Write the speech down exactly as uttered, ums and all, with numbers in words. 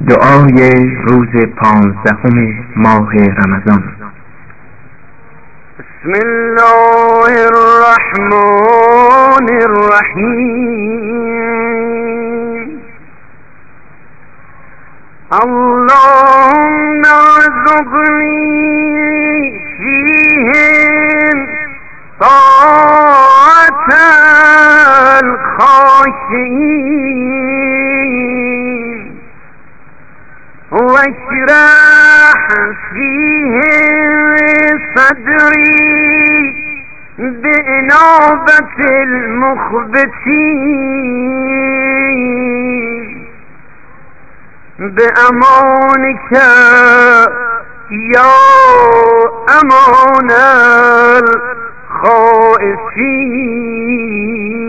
دعای روز پانزدهم ماه رمضان. بسم الله الرحمن الرحیم. اللهم ارزقنی فیهم طاعة الخاشعین واشرح فیهم صدری بإنابة المخبتين بأمانك يا أمان الخائفين.